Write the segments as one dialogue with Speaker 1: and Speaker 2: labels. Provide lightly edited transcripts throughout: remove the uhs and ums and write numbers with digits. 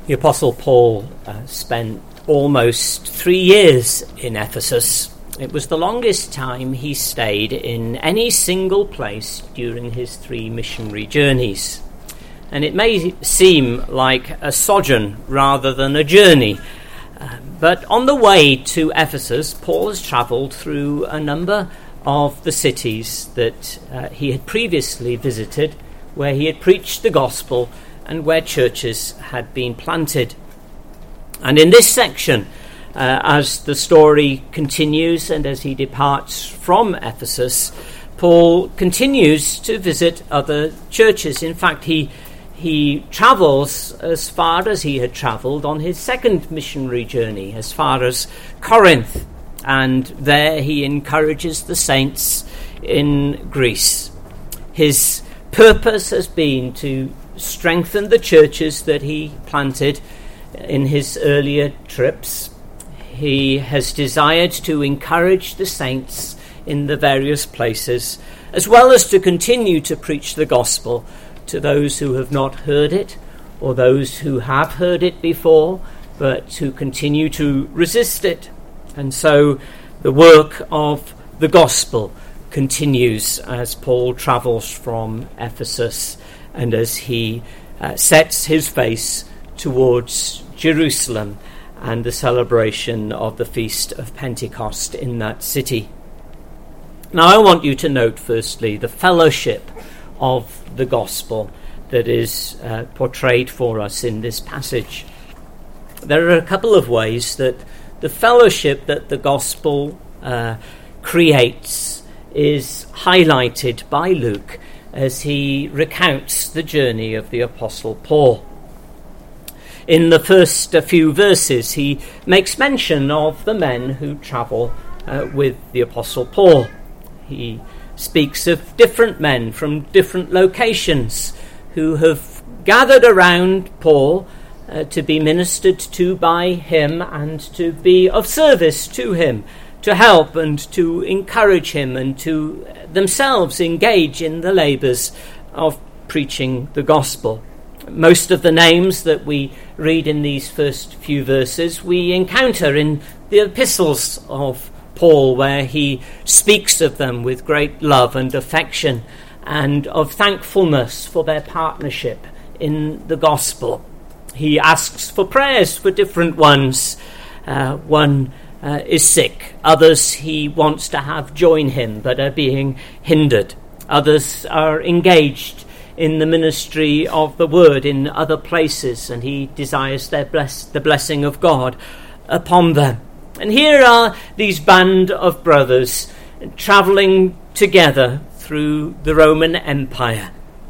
Speaker 1: The Apostle Paul spent almost 3 years in Ephesus. It was the longest time he stayed in any single place during his 3 missionary journeys. And it may seem like a sojourn rather than a journey. But on the way to Ephesus, Paul has travelled through a number of the cities that he had previously visited, where he had preached the gospel and where churches had been planted. And in this section, as the story continues and as he departs from Ephesus, Paul continues to visit other churches. In fact, he travels as far as he had travelled on his second missionary journey, as far as Corinth, and there he encourages the saints in Greece. His purpose has been to strengthen the churches that he planted in his earlier trips. He has desired to encourage the saints in the various places, as well as to continue to preach the gospel to those who have not heard it, or those who have heard it before, but who continue to resist it. And so the work of the gospel continues as Paul travels from Ephesus and as he sets his face towards Jerusalem and the celebration of the Feast of Pentecost in that city. Now I want you to note firstly the fellowship of the gospel that is portrayed for us in this passage. There are a couple of ways that the fellowship that the gospel creates is highlighted by Luke as he recounts the journey of the Apostle Paul. In the first few verses, he makes mention of the men who travel with the Apostle Paul. He speaks of different men from different locations who have gathered around Paul to be ministered to by him and to be of service to him, to help and to encourage him and to themselves engage in the labours of preaching the gospel. Most of the names that we read in these first few verses we encounter in the epistles of Paul, where he speaks of them with great love and affection and of thankfulness for their partnership in the gospel. He asks for prayers for different ones. One is sick. Others he wants to have join him but are being hindered. Others are engaged in the ministry of the word in other places, and he desires the blessing of God upon them. And here are these band of brothers travelling together through the Roman Empire.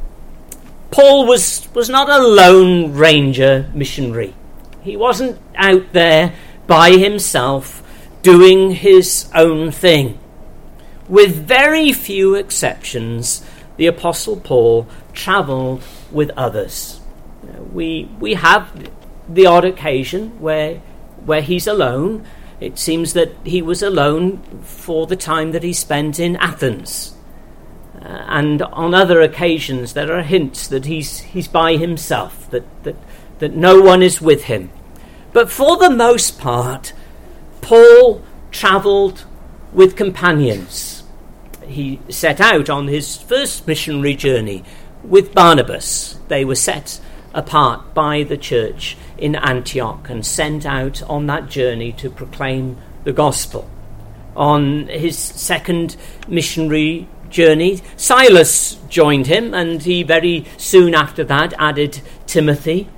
Speaker 1: Paul was not a lone ranger missionary. He wasn't out there by himself doing his own thing. With very few exceptions, the Apostle Paul travelled with others. We have the odd occasion where he's alone. It seems that he was alone for the time that he spent in Athens. And on other occasions there are hints that he's by himself, that no one is with him. But for the most part, Paul travelled with companions. He set out on his first missionary journey with Barnabas. They were set apart by the church in Antioch and sent out on that journey to proclaim the gospel. On his second missionary journey, Silas joined him, and he very soon after that added Timothy.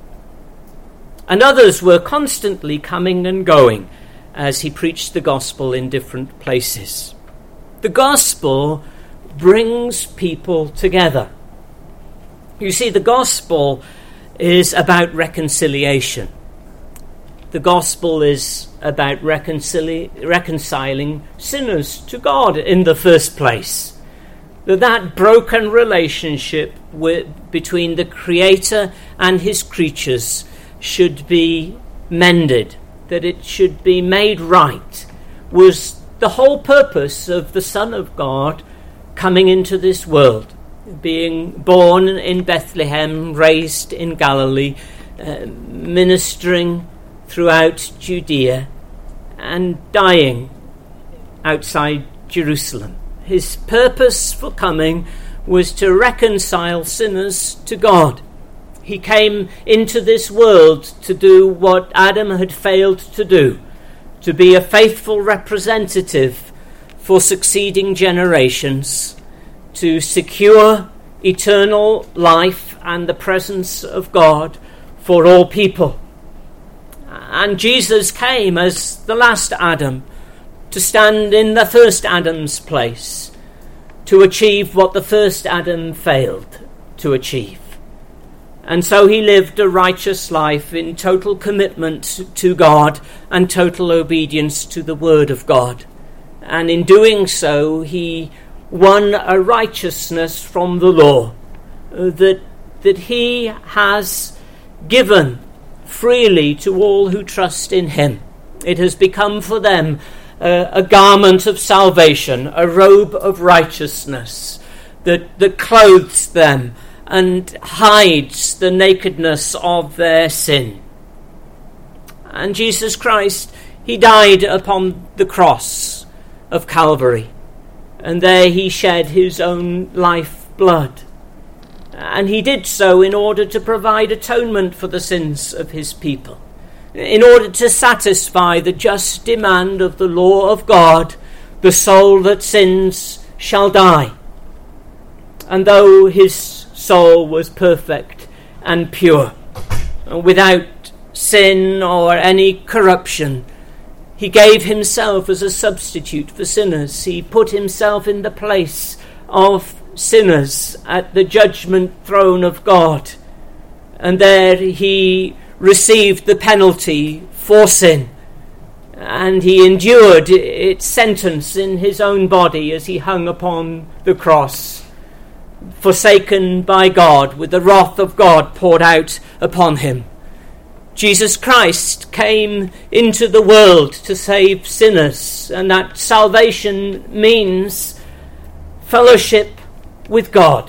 Speaker 1: And others were constantly coming and going as he preached the gospel in different places. The gospel brings people together. You see, the gospel is about reconciliation. The gospel is about reconciling sinners to God in the first place. That broken relationship between the Creator and his creatures should be mended, that it should be made right, was the whole purpose of the Son of God coming into this world, being born in Bethlehem, raised in Galilee, ministering throughout Judea and dying outside Jerusalem. His purpose for coming was to reconcile sinners to God. He came into this world to do what Adam had failed to do, to be a faithful representative for succeeding generations, to secure eternal life and the presence of God for all people. And Jesus came as the last Adam to stand in the first Adam's place, to achieve what the first Adam failed to achieve. And so he lived a righteous life in total commitment to God and total obedience to the Word of God. And in doing so, he won a righteousness from the law that he has given freely to all who trust in him. It has become for them a garment of salvation, a robe of righteousness that clothes them and hides the nakedness of their sin. And Jesus Christ, he died upon the cross of Calvary, and there he shed his own life blood. And he did so in order to provide atonement for the sins of his people, in order to satisfy the just demand of the law of God, the soul that sins shall die. And though his soul was perfect and pure, without sin or any corruption, he gave himself as a substitute for sinners. He put himself in the place of sinners at the judgment throne of God, and there he received the penalty for sin, and he endured its sentence in his own body as he hung upon the cross, forsaken by God, with the wrath of God poured out upon him. Jesus Christ came into the world to save sinners, and that salvation means fellowship with God.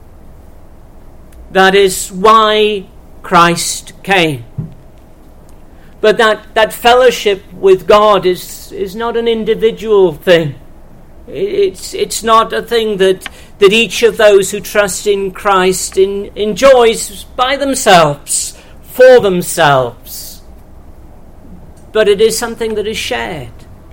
Speaker 1: That is why Christ came. But that fellowship with God is not an individual thing. It's not a thing that each of those who trust in Christ enjoys by themselves, for themselves. But it is something that is shared.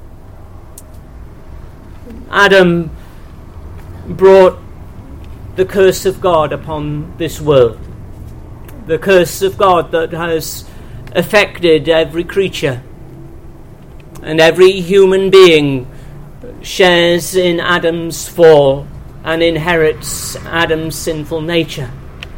Speaker 1: Adam brought the curse of God upon this world. The curse of God that has affected every creature. And every human being shares in Adam's fall and inherits Adam's sinful nature.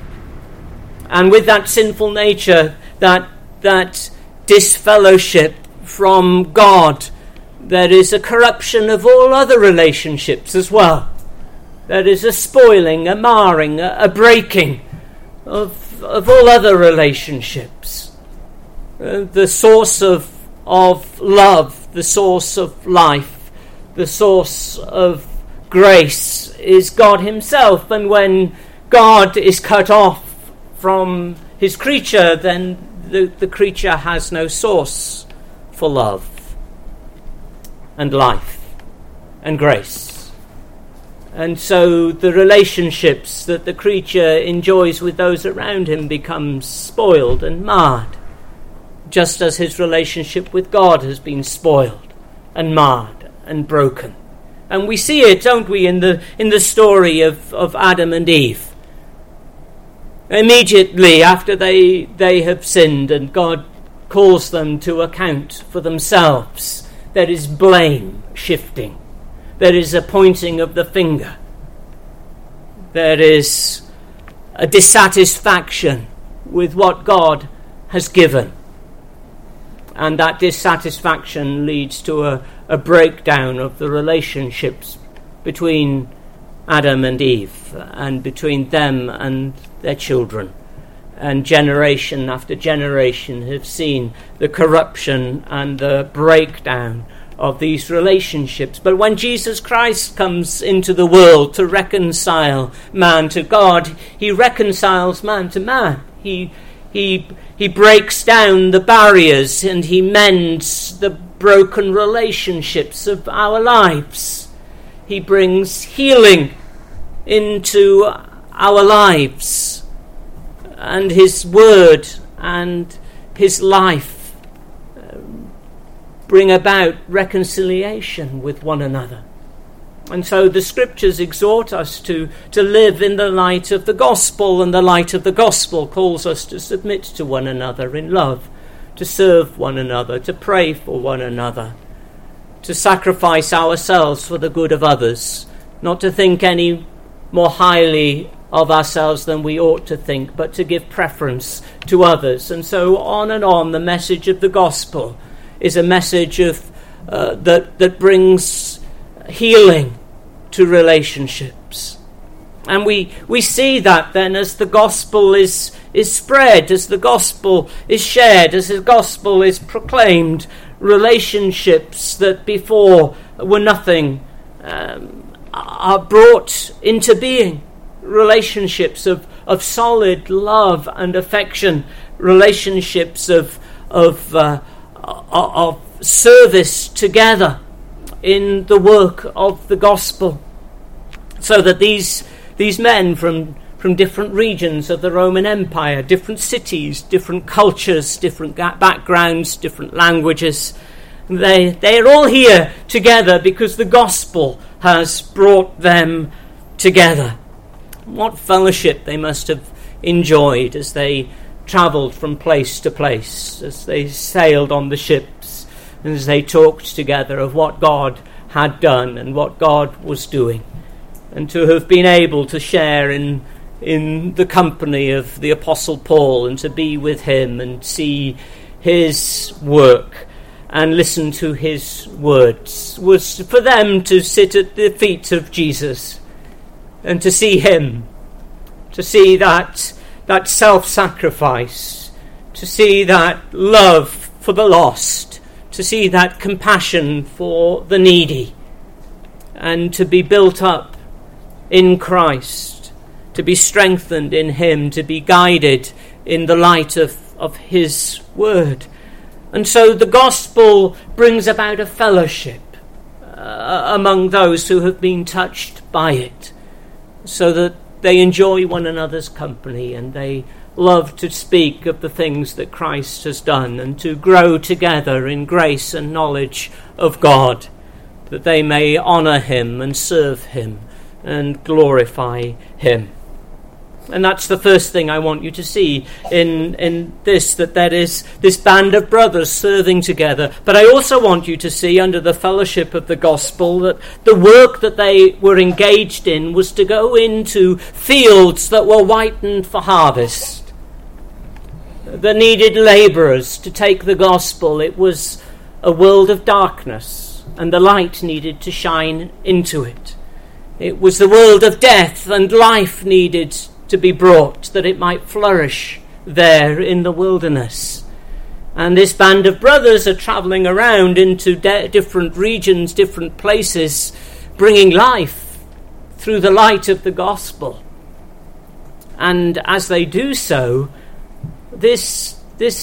Speaker 1: And with that sinful nature, that disfellowship from God, there is a corruption of all other relationships as well. There is a spoiling, a marring, a breaking of all other relationships. The source of love, the source of life, the source of grace is God himself. And when God is cut off from his creature, then the creature has no source for love and life and grace. And so the relationships that the creature enjoys with those around him becomes spoiled and marred, just as his relationship with God has been spoiled and marred and broken. And we see it, don't we, in the story of Adam and Eve. Immediately after they have sinned and God calls them to account for themselves, there is blame shifting. There is a pointing of the finger. There is a dissatisfaction with what God has given. And that dissatisfaction leads to a breakdown of the relationships between Adam and Eve, and between them and their children. And generation after generation have seen the corruption and the breakdown of these relationships. But when Jesus Christ comes into the world to reconcile man to God, he reconciles man to man. He He breaks down the barriers and he mends the broken relationships of our lives. He brings healing into our lives, and his word and his life bring about reconciliation with one another. And so the scriptures exhort us to live in the light of the gospel, and the light of the gospel calls us to submit to one another in love, to serve one another, to pray for one another, to sacrifice ourselves for the good of others, not to think any more highly of ourselves than we ought to think, but to give preference to others. And so on and on, the message of the gospel is a message of that brings healing to relationships. And we see that then as the gospel is spread, as the gospel is shared, as the gospel is proclaimed, relationships that before were nothing are brought into being. Relationships of solid love and affection, relationships of service together in the work of the gospel, so that these men from different regions of the Roman Empire, different cities, different cultures, different backgrounds, different languages, they're all here together because the gospel has brought them together. What fellowship they must have enjoyed as they travelled from place to place, as they sailed on the ships, and as they talked together of what God had done and what God was doing, and to have been able to share in the company of the Apostle Paul, and to be with him and see his work and listen to his words, was for them to sit at the feet of Jesus and to see him, to see that self-sacrifice, to see that love for the lost, to see that compassion for the needy, and to be built up in Christ, to be strengthened in him, to be guided in the light of his word. And so the gospel brings about a fellowship among those who have been touched by it, so that they enjoy one another's company and they love to speak of the things that Christ has done, and to grow together in grace and knowledge of God, that they may honour him and serve him and glorify him. And that's the first thing I want you to see in this, that there is this band of brothers serving together. But I also want you to see, under the fellowship of the gospel, that the work that they were engaged in was to go into fields that were whitened for harvest, that needed labourers to take the gospel. It was a world of darkness, and the light needed to shine into it. It was the world of death, and life needed to be brought, that it might flourish there in the wilderness. And this band of brothers are travelling around into different regions, different places, bringing life through the light of the gospel. And as they do so, this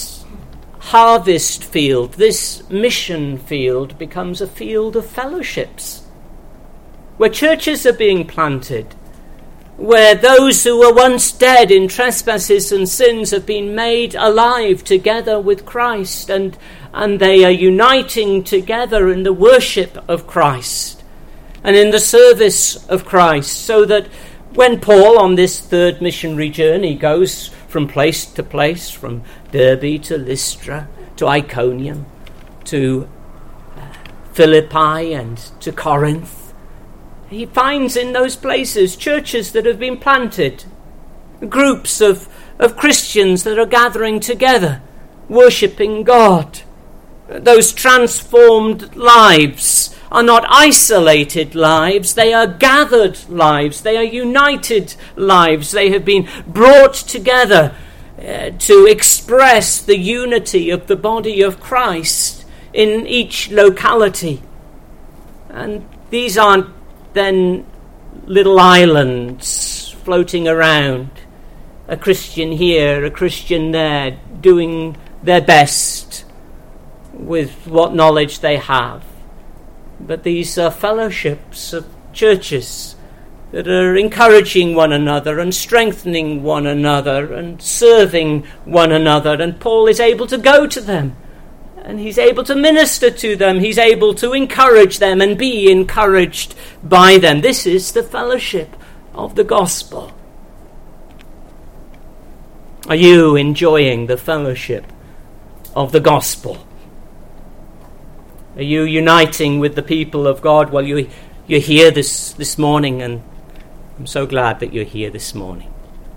Speaker 1: harvest field, this mission field, becomes a field of fellowships, where churches are being planted, where those who were once dead in trespasses and sins have been made alive together with Christ, and they are uniting together in the worship of Christ and in the service of Christ, so that when Paul, on this third missionary journey, goes from place to place, from Derbe to Lystra to Iconium to Philippi and to Corinth, he finds in those places churches that have been planted, groups of Christians that are gathering together, worshipping God. Those transformed lives are not isolated lives, they are gathered lives, they are united lives. They have been brought together to express the unity of the body of Christ in each locality. And these aren't then little islands floating around. a Christian here, a Christian there, doing their best with what knowledge they have. But these are fellowships of churches that are encouraging one another and strengthening one another and serving one another. And Paul is able to go to them, and he's able to minister to them. He's able to encourage them and be encouraged by them. This is the fellowship of the gospel. Are you enjoying the fellowship of the gospel? Are you uniting with the people of God? Well, you're here this morning, and I'm so glad that you're here this morning.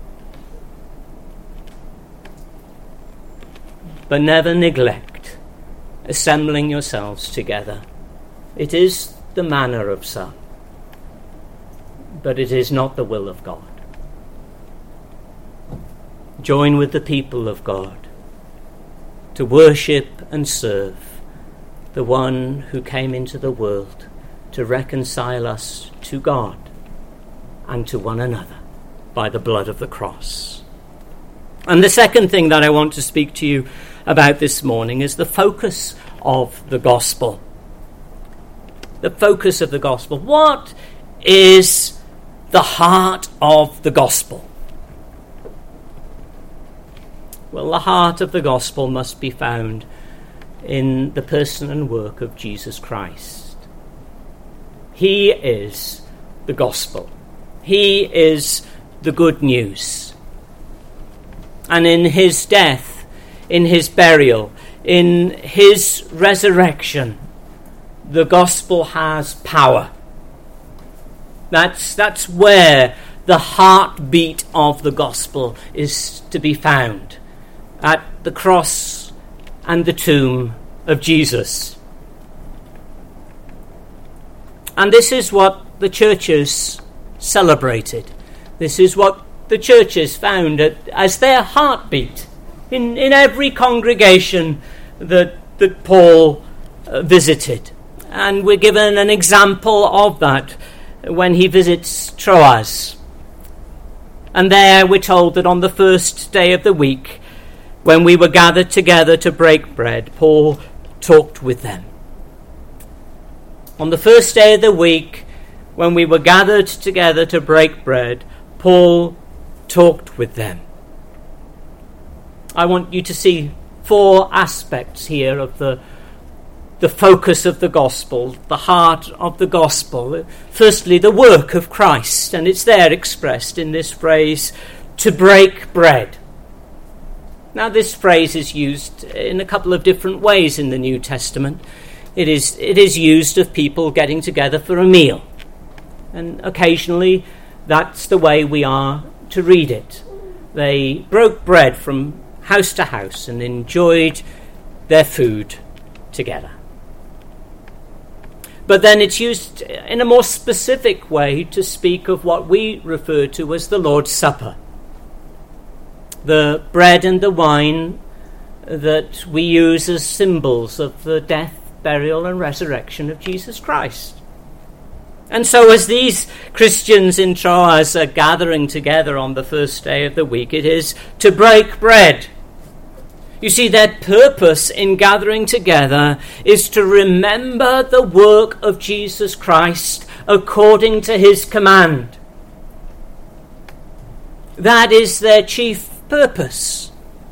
Speaker 1: But never neglect assembling yourselves together. It is the manner of some, but it is not the will of God. Join with the people of God to worship and serve the one who came into the world to reconcile us to God and to one another by the blood of the cross. And the second thing that I want to speak to you about this morning is the focus of the gospel. The focus of the gospel. What is the heart of the gospel? Well, the heart of the gospel must be found in the person and work of Jesus Christ. He is the gospel. He is the good news. And in his death, in his burial, in his resurrection, the gospel has power. That's where the heartbeat of the gospel is to be found, at the cross and the tomb of Jesus. And this is what the churches celebrated. This is what the churches found as their heartbeat in every congregation that Paul visited. And we're given an example of that when he visits Troas. And there we're told that on the first day of the week, when we were gathered together to break bread, Paul talked with them. On the first day of the week, when we were gathered together to break bread, Paul talked with them. I want you to see 4 aspects here of the focus of the gospel, the heart of the gospel. Firstly, the work of Christ, and it's there expressed in this phrase, to break bread. Now, this phrase is used in a couple of different ways in the New Testament. It is used of people getting together for a meal. And occasionally, that's the way we are to read it. They broke bread from house to house and enjoyed their food together. But then it's used in a more specific way to speak of what we refer to as the Lord's Supper. The bread and the wine that we use as symbols of the death, burial, and resurrection of Jesus Christ. And so as these Christians in Troas are gathering together on the first day of the week, it is to break bread. You see, their purpose in gathering together is to remember the work of Jesus Christ according to his command. That is their chief purpose.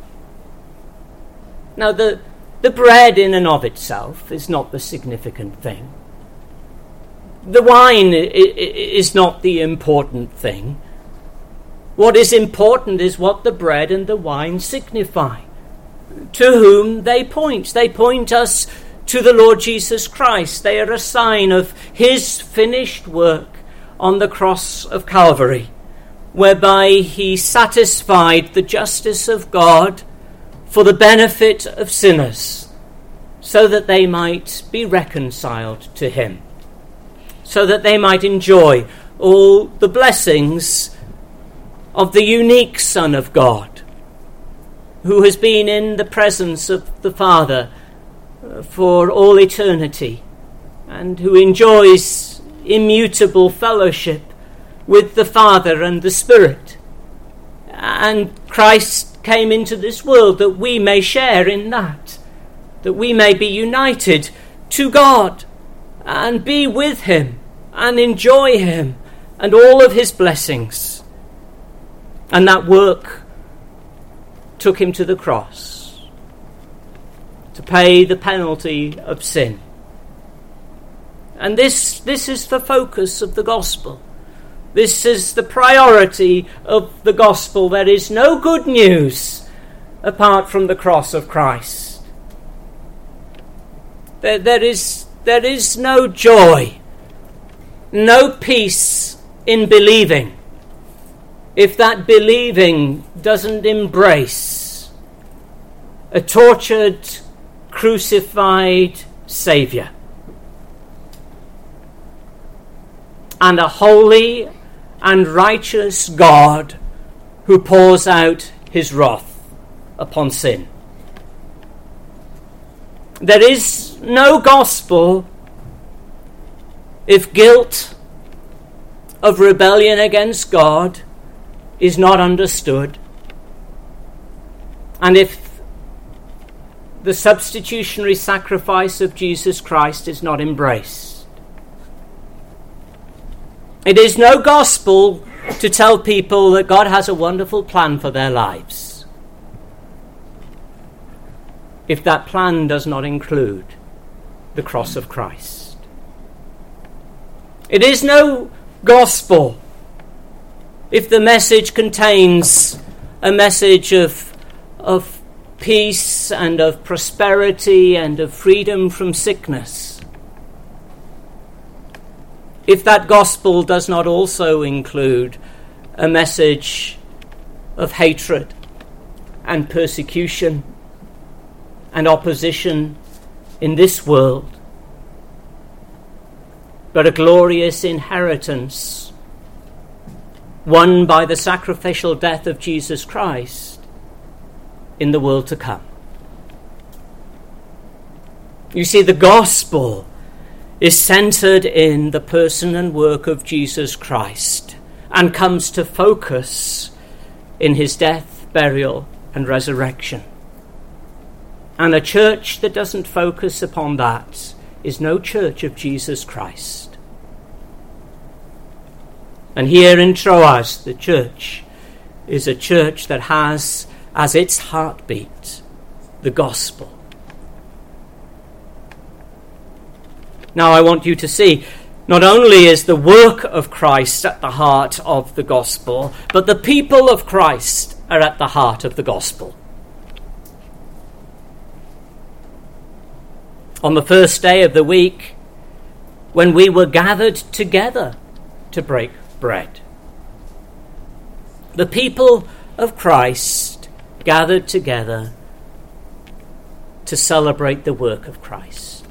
Speaker 1: Now, the bread in and of itself is not the significant thing. The wine is not the important thing. What is important is what the bread and the wine signify, to whom they point. They point us to the Lord Jesus Christ. They are a sign of his finished work on the cross of Calvary, whereby he satisfied the justice of God for the benefit of sinners, so that they might be reconciled to him, so that they might enjoy all the blessings of the unique Son of God, who has been in the presence of the Father for all eternity, and who enjoys immutable fellowship with the Father and the Spirit. And Christ came into this world that we may share in that we may be united to God and be with him and enjoy him and all of his blessings. And that work took him to the cross to pay the penalty of sin. And this is the focus of the gospel. This is the priority of the gospel. There is no good news apart from the cross of Christ. There is no joy, no peace in believing if that believing doesn't embrace a tortured, crucified Saviour and a holy and righteous God who pours out his wrath upon sin. There is no gospel if guilt of rebellion against God is not understood, and if the substitutionary sacrifice of Jesus Christ is not embraced. It is no gospel to tell people that God has a wonderful plan for their lives if that plan does not include the cross of Christ. It is no gospel if the message contains a message of peace and of prosperity and of freedom from sickness. If that gospel does not also include a message of hatred and persecution and opposition in this world, but a glorious inheritance won by the sacrificial death of Jesus Christ in the world to come. You see, the gospel is centered in the person and work of Jesus Christ and comes to focus in his death, burial, and resurrection. And a church that doesn't focus upon that is no church of Jesus Christ. And here in Troas, the church is a church that has as its heartbeat the gospel. Now I want you to see, not only is the work of Christ at the heart of the gospel, but the people of Christ are at the heart of the gospel. On the first day of the week, when we were gathered together to break bread, the people of Christ gathered together to celebrate the work of Christ.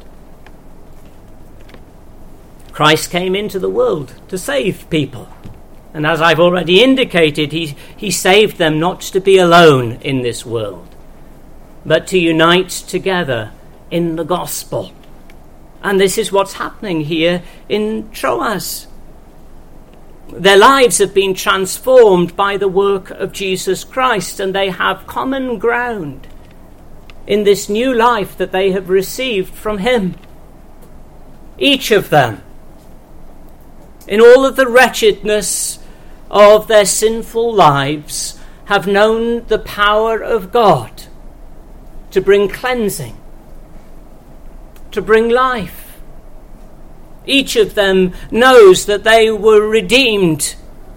Speaker 1: Christ came into the world to save people. And as I've already indicated, he saved them not to be alone in this world, but to unite together in the gospel. And this is what's happening here in Troas. Their lives have been transformed by the work of Jesus Christ, and they have common ground in this new life that they have received from him. Each of them, in all of the wretchedness of their sinful lives, have known the power of God to bring cleansing, to bring life. Each of them knows that they were redeemed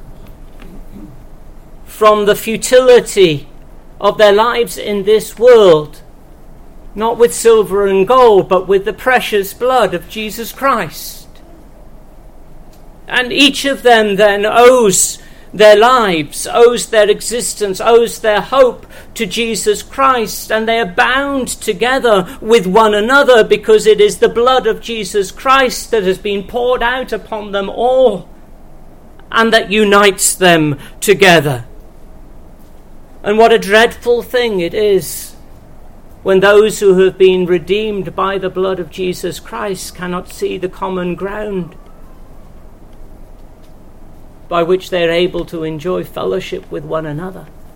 Speaker 1: from the futility of their lives in this world, not with silver and gold, but with the precious blood of Jesus Christ. And each of them then owes their lives, owes their existence, owes their hope to Jesus Christ, and they are bound together with one another because it is the blood of Jesus Christ that has been poured out upon them all and that unites them together. And what a dreadful thing it is when those who have been redeemed by the blood of Jesus Christ cannot see the common ground by which they are able to enjoy fellowship with one another.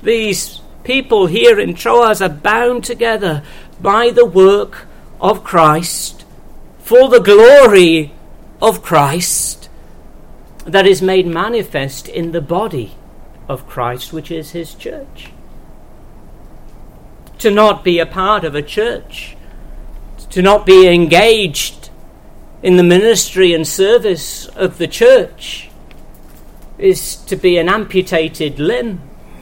Speaker 1: These people here in Troas are bound together by the work of Christ, for the glory of Christ that is made manifest in the body of Christ, which is his church. To not be a part of a church, to not be engaged in the ministry and service of the church, is to be an amputated limb.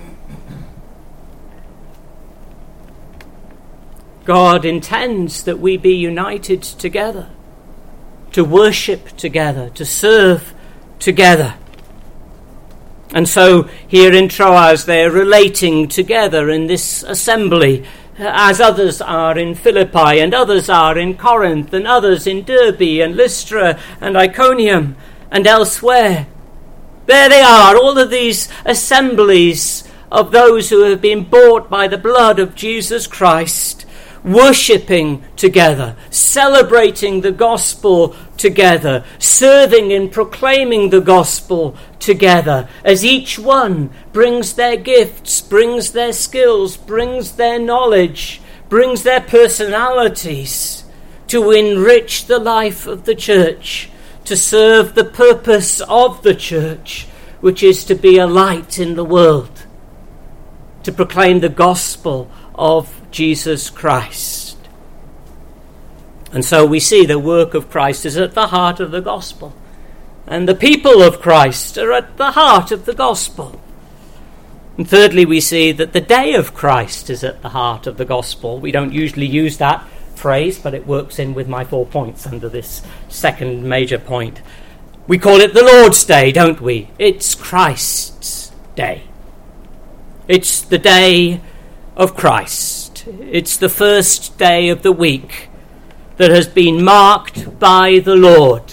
Speaker 1: God intends that we be united together, to worship together, to serve together. And so here in Troas they're relating together in this assembly, as others are in Philippi, and others are in Corinth, and others in Derbe and Lystra and Iconium and elsewhere. There they are, all of these assemblies of those who have been bought by the blood of Jesus Christ, worshipping together, celebrating the gospel together, serving and proclaiming the gospel together, as each one brings their gifts, brings their skills, brings their knowledge, brings their personalities to enrich the life of the church, to serve the purpose of the church, which is to be a light in the world, to proclaim the gospel of Jesus Christ. And so we see the work of Christ is at the heart of the gospel, and the people of Christ are at the heart of the gospel. And thirdly, we see that the day of Christ is at the heart of the gospel. We don't usually use that phrase, but it works in with my 4 points under this second major point. We call it the Lord's Day, don't we? It's Christ's day. It's the day of Christ. It's the first day of the week that has been marked by the Lord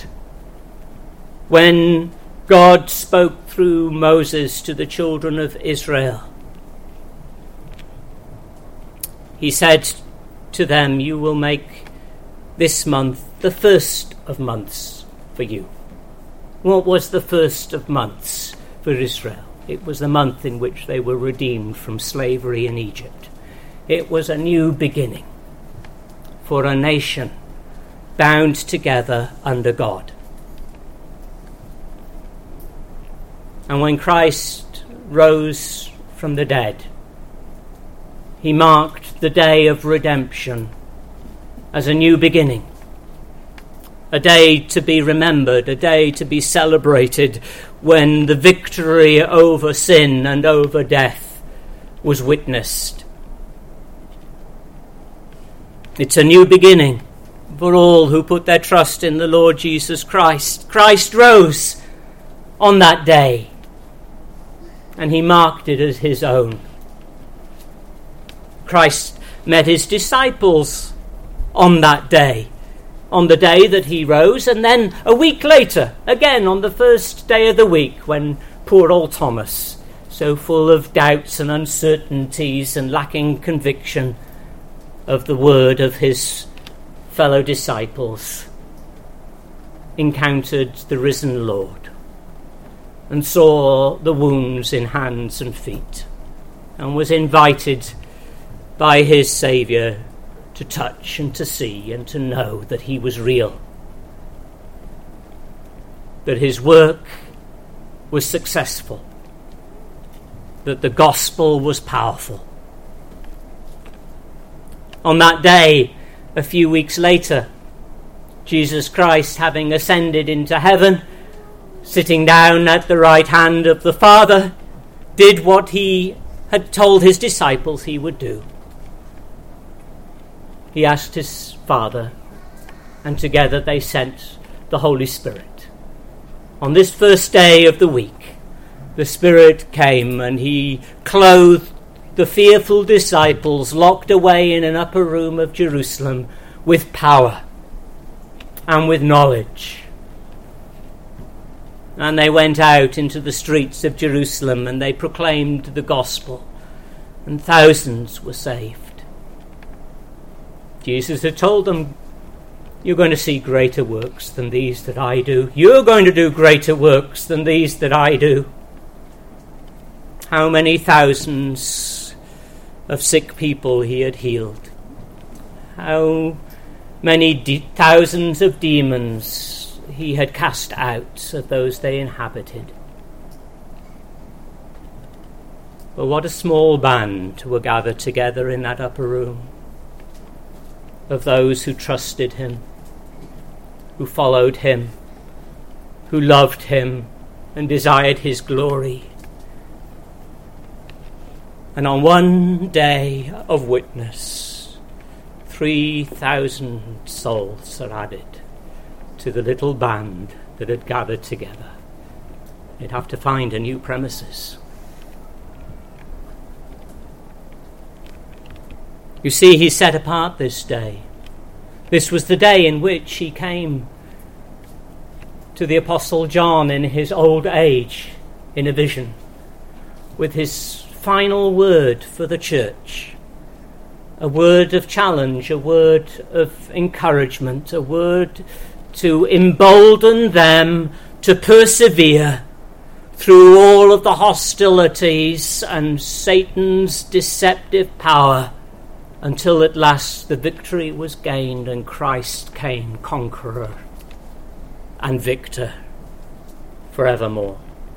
Speaker 1: when God spoke through Moses to the children of Israel. He said to them, "You will make this month the first of months for you." What was the first of months for Israel? It was the month in which they were redeemed from slavery in Egypt. It was a new beginning for a nation bound together under God. And when Christ rose from the dead, he marked the day of redemption as a new beginning, a day to be remembered, a day to be celebrated, when the victory over sin and over death was witnessed. It's a new beginning for all who put their trust in the Lord Jesus Christ. Christ rose on that day, and he marked it as his own. Christ met his disciples on that day, on the day that he rose, and then a week later, again on the first day of the week, when poor old Thomas, so full of doubts and uncertainties and lacking conviction of the word of his fellow disciples, encountered the risen Lord and saw the wounds in hands and feet, and was invited by his Saviour to touch and to see and to know that he was real, that his work was successful, that the gospel was powerful. On that day, a few weeks later, Jesus Christ, having ascended into heaven, sitting down at the right hand of the Father, did what he had told his disciples he would do. He asked his Father, and together they sent the Holy Spirit. On this first day of the week, the Spirit came and he clothed the fearful disciples, locked away in an upper room of Jerusalem, with power and with knowledge. And they went out into the streets of Jerusalem and they proclaimed the gospel, and thousands were saved. Jesus had told them, "You're going to see greater works than these that I do. You're going to do greater works than these that I do." how many thousands of sick people he had healed, how many thousands of demons he had cast out of those they inhabited. But what a small band were gathered together in that upper room of those who trusted him, who followed him, who loved him and desired his glory. And on one day of witness, 3,000 souls are added to the little band that had gathered together. They'd have to find a new premises. You see, he set apart this day. This was the day in which he came to the Apostle John in his old age in a vision with his final word for the church, a word of challenge, a word of encouragement, a word to embolden them to persevere through all of the hostilities and Satan's deceptive power, until at last the victory was gained and Christ came conqueror and victor forevermore.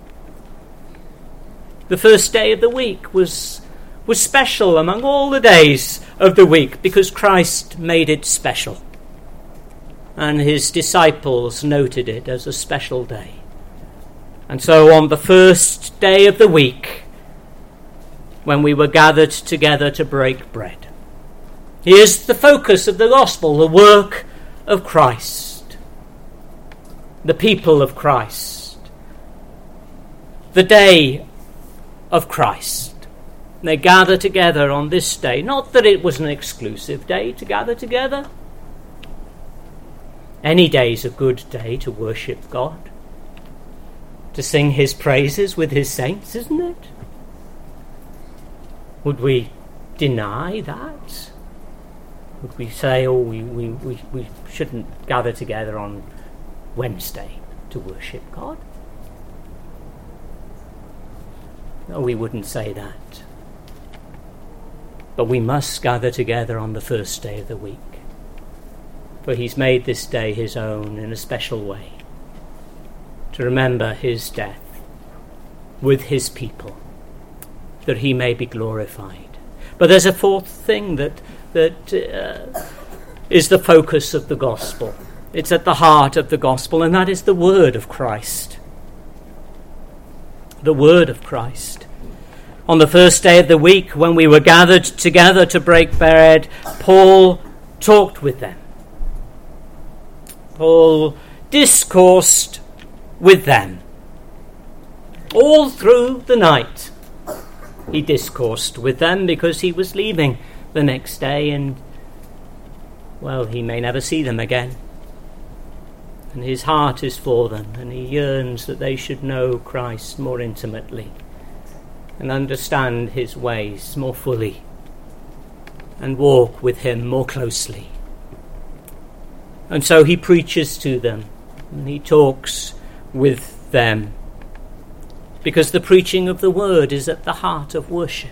Speaker 1: The first day of the week was special among all the days of the week because Christ made it special. And his disciples noted it as a special day. And so on the first day of the week, when we were gathered together to break bread, here's the focus of the gospel, the work of Christ, the people of Christ, the day of Christ. They gather together on this day, not that it was an exclusive day to gather together. Any day is a good day to worship God, to sing his praises with his saints, isn't it? Would we deny that? Would we say, we shouldn't gather together on Wednesday to worship God? No, we wouldn't say that. But we must gather together on the first day of the week, for he's made this day his own in a special way, to remember his death with his people, that he may be glorified. But there's a fourth thing that is the focus of the gospel. It's at the heart of the gospel, and that is the word of Christ. The word of Christ. On the first day of the week, when we were gathered together to break bread, Paul talked with them. Paul discoursed with them. All through the night, he discoursed with them because he was leaving the next day and, well, he may never see them again. And his heart is for them, and he yearns that they should know Christ more intimately and understand his ways more fully and walk with him more closely. And so he preaches to them and he talks with them, because the preaching of the word is at the heart of worship.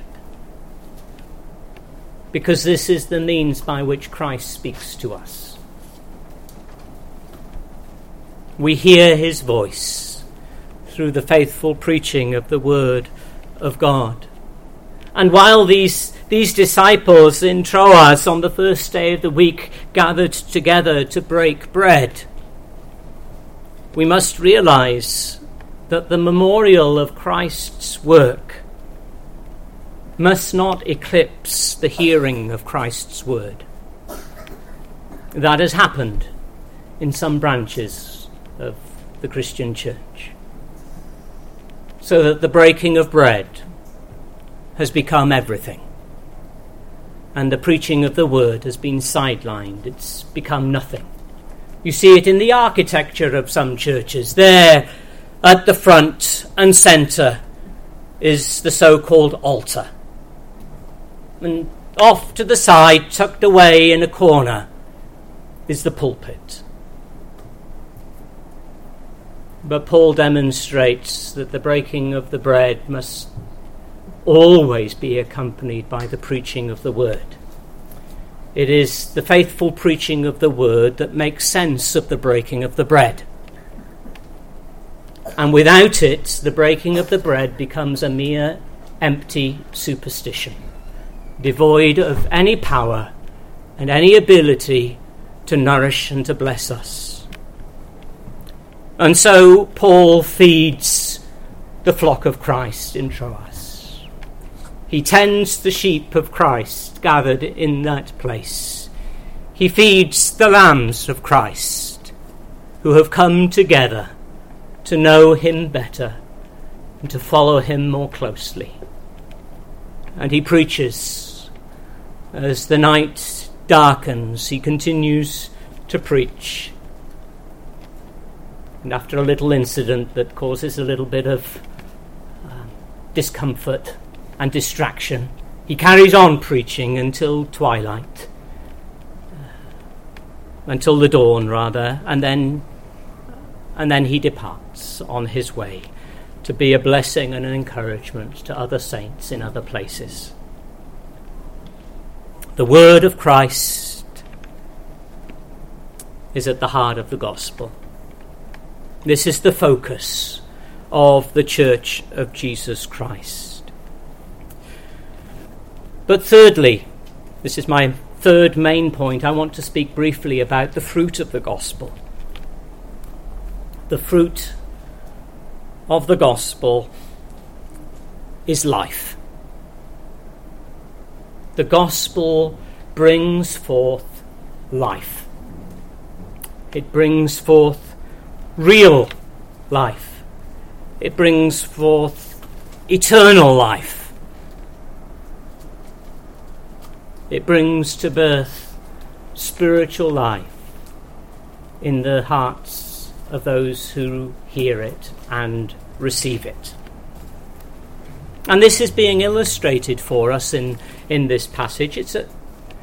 Speaker 1: Because this is the means by which Christ speaks to us. We hear his voice through the faithful preaching of the word of God. And while these disciples in Troas on the first day of the week gathered together to break bread, we must realize that the memorial of Christ's work must not eclipse the hearing of Christ's word. That has happened in some branches of the Christian church, so that the breaking of bread has become everything, and the preaching of the word has been sidelined. It's become nothing. You see it in the architecture of some churches. There, at the front and centre, is the so-called altar. And off to the side, tucked away in a corner, is the pulpit. But Paul demonstrates that the breaking of the bread must always be accompanied by the preaching of the word. It is the faithful preaching of the word that makes sense of the breaking of the bread. And without it, the breaking of the bread becomes a mere empty superstition, devoid of any power and any ability to nourish and to bless us. And so Paul feeds the flock of Christ in Troas. He tends the sheep of Christ gathered in that place. He feeds the lambs of Christ who have come together to know him better and to follow him more closely. And he preaches. As the night darkens, he continues to preach. And after a little incident that causes a little bit of discomfort and distraction, he carries on preaching until twilight, until the dawn rather, and then he departs on his way to be a blessing and an encouragement to other saints in other places. The word of Christ is at the heart of the gospel. This is the focus of the Church of Jesus Christ. But thirdly, this is my third main point, I want to speak briefly about the fruit of the gospel. The fruit of the gospel is life. The gospel brings forth life. It brings forth real life. It brings forth eternal life. It brings to birth spiritual life in the hearts of those who hear it and receive it. And this is being illustrated for us in this passage. It's a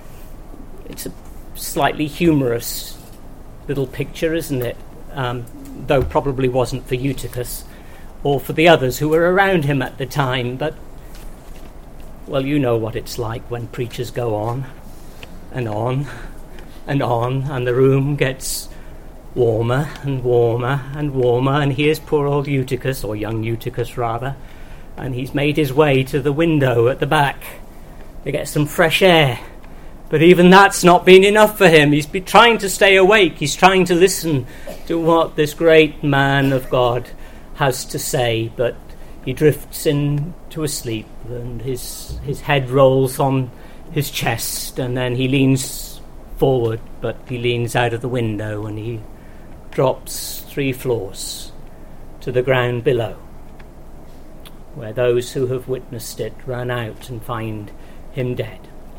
Speaker 1: slightly humorous little picture, isn't it? Though probably wasn't for Eutychus or for the others who were around him at the time. But, well, you know what it's like when preachers go on and on and on, and the room gets warmer and warmer and warmer, and here's poor old Eutychus, or young Eutychus rather, and he's made his way to the window at the back to get some fresh air. But even that's not been enough for him. He's been trying to stay awake. He's trying to listen to what this great man of God has to say, but he drifts into a sleep, and his head rolls on his chest, and then he leans forward, but he leans out of the window, and he drops 3 floors to the ground below, where those who have witnessed it run out and find him dead.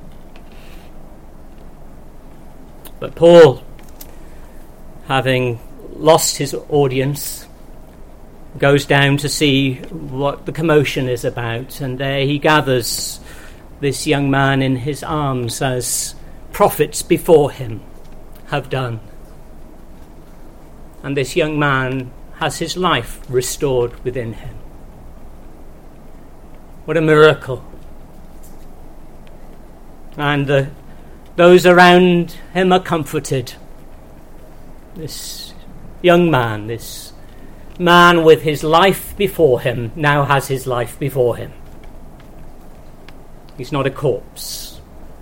Speaker 1: But Paul, having lost his audience, goes down to see what the commotion is about, and there he gathers this young man in his arms, as prophets before him have done. And this young man has his life restored within him. What a miracle. And those around him are comforted. This young man, this man with his life before him, now has his life before him. He's not a corpse.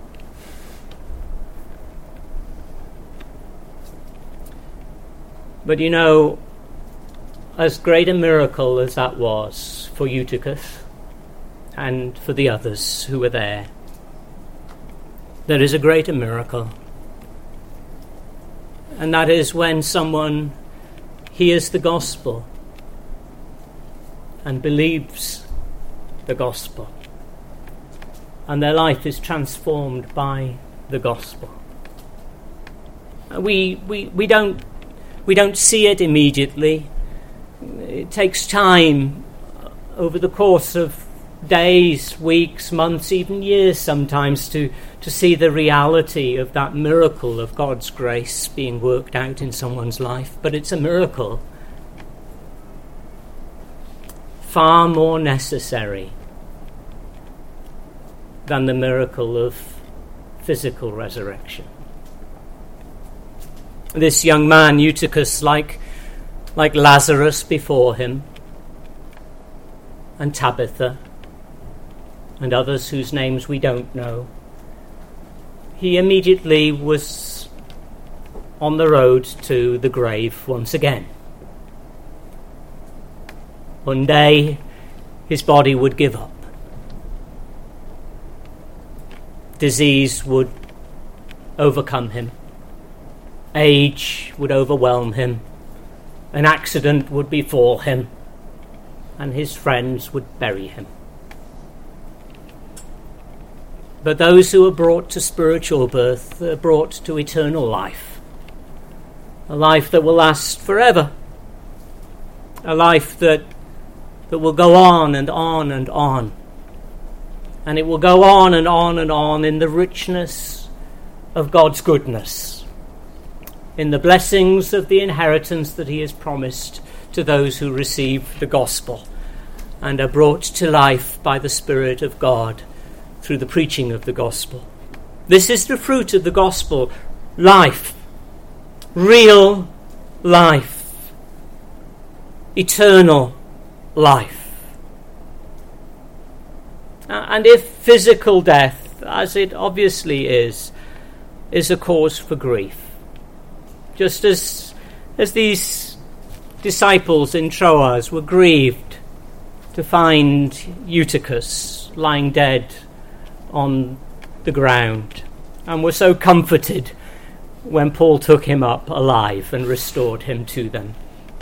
Speaker 1: But you know, as great a miracle as that was for Eutychus and for the others who were there, there is a greater miracle. And that is when someone hears the gospel and believes the gospel, and their life is transformed by the gospel. We don't see it immediately. It takes time over the course of days, weeks, months, even years sometimes to see the reality of that miracle of God's grace being worked out in someone's life. But it's a miracle far more necessary than the miracle of physical resurrection. This young man, Eutychus, like Lazarus before him, and Tabitha, and others whose names we don't know, he immediately was on the road to the grave once again. One day his body would give up. Disease would overcome him. Age would overwhelm him. An accident would befall him, and his friends would bury him. But those who are brought to spiritual birth are brought to eternal life, a life that will last forever, a life that will go on and on and on. And it will go on and on and on in the richness of God's goodness, in the blessings of the inheritance that he has promised to those who receive the gospel and are brought to life by the Spirit of God through the preaching of the gospel. This is the fruit of the gospel: life, real life, eternal life. And if physical death, as it obviously is a cause for grief, just as these disciples in Troas were grieved to find Eutychus lying dead on the ground, and were so comforted when Paul took him up alive and restored him to them.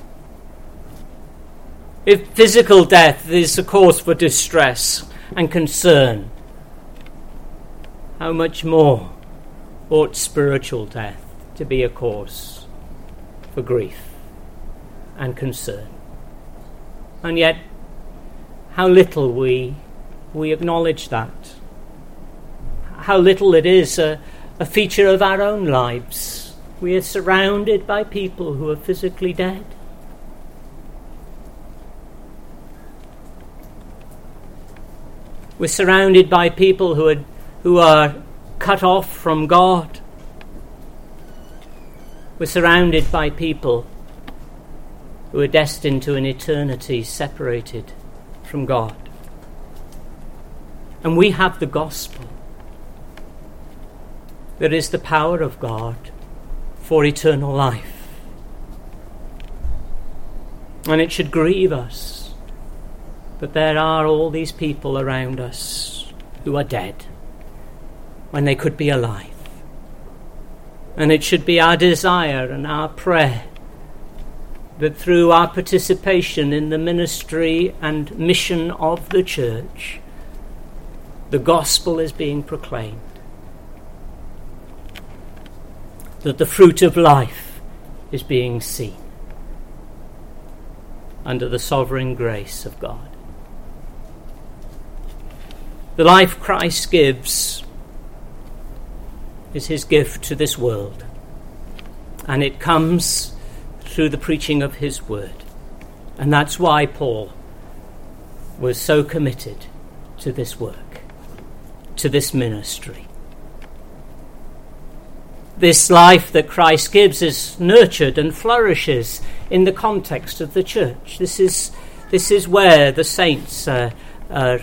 Speaker 1: If physical death is a cause for distress and concern, how much more ought spiritual death to be a cause for grief and concern? And yet, how little we acknowledge that. How little it is a feature of our own lives. We are surrounded by people who are physically dead. We're surrounded by people who are cut off from God. We're surrounded by people who are destined to an eternity separated from God. And we have the gospel. There is the power of God for eternal life. And it should grieve us that there are all these people around us who are dead when they could be alive. And it should be our desire and our prayer that through our participation in the ministry and mission of the church, the gospel is being proclaimed, that the fruit of life is being seen under the sovereign grace of God. The life Christ gives is his gift to this world, and it comes through the preaching of his word. And that's why Paul was so committed to this work, to this ministry. This life that Christ gives is nurtured and flourishes in the context of the church. This is where the saints are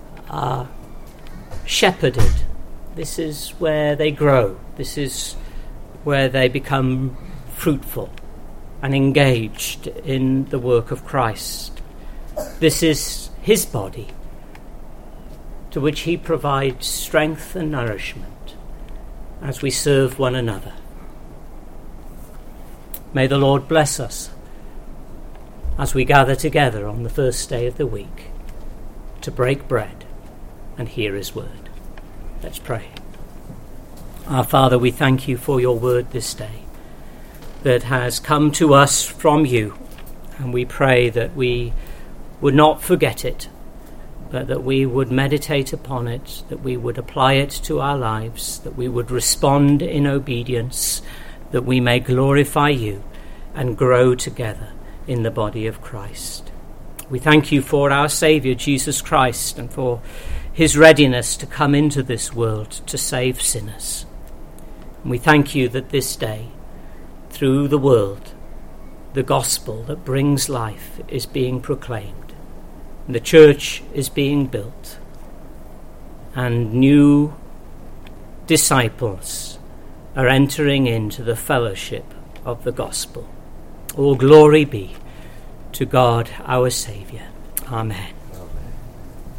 Speaker 1: shepherded. This is where they grow. This is where they become fruitful and engaged in the work of Christ. This is his body, to which he provides strength and nourishment as we serve one another. May the Lord bless us as we gather together on the first day of the week to break bread and hear his word. Let's pray. Our Father, we thank you for your word this day that has come to us from you, and we pray that we would not forget it, but that we would meditate upon it, that we would apply it to our lives, that we would respond in obedience, that we may glorify you and grow together in the body of Christ. We thank you for our Saviour, Jesus Christ, and for his readiness to come into this world to save sinners. And we thank you that this day, through the world, the gospel that brings life is being proclaimed. And the church is being built. And new disciples are entering into the fellowship of the gospel. All glory be to God our Saviour. Amen.